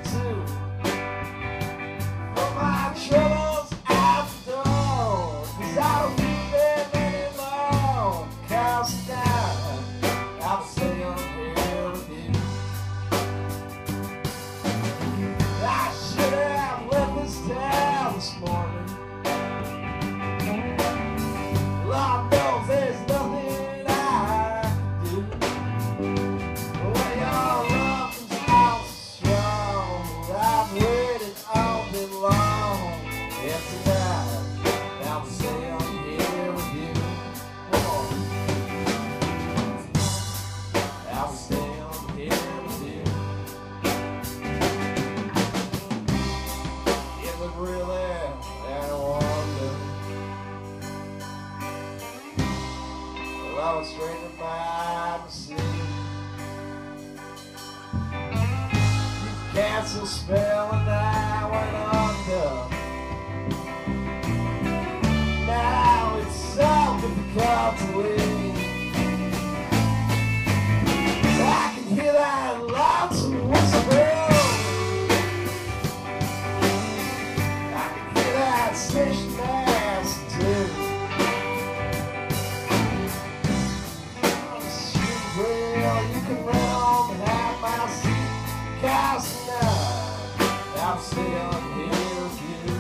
too. For my troubles out the door, 'cause I don't need them anymore. Cause now I'll stay on here with you. I should have left this town this morning. Lord knows there's nothing I can do. When your love is out strong, I've waited all day long. And tonight, I'll stay on here with you. Come on. I'll stay on here with you. It was really a wonder. Well, I was straight by the sea. You cast a spell and I went under. Now it's so difficult to leave. I can hear that lonesome whistle. I can hear that station master too. Well, you can run on and have my seat, 'cause tonight I'll stay on here with you.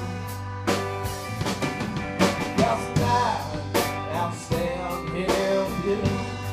'Cause tonight I'll stay on here with you.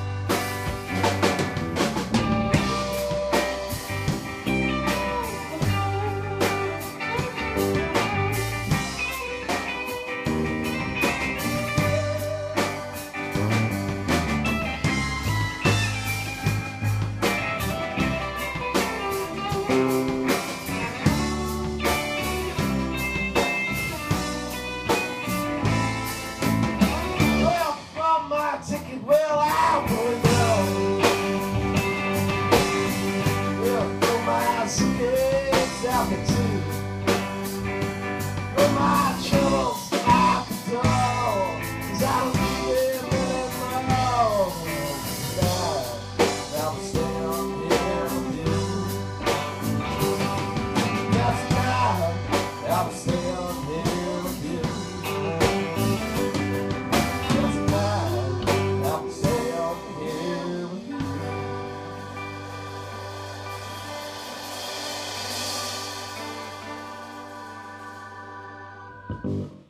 Well, from my ticket, well, out the window. Well, from my suitcase out the too. From my troubles out the door, 'cause I don't need them anymore. Tonight, I'll stay on here with you. 'Cause tonight, I'll stay on here with you. I'll stay on here with you.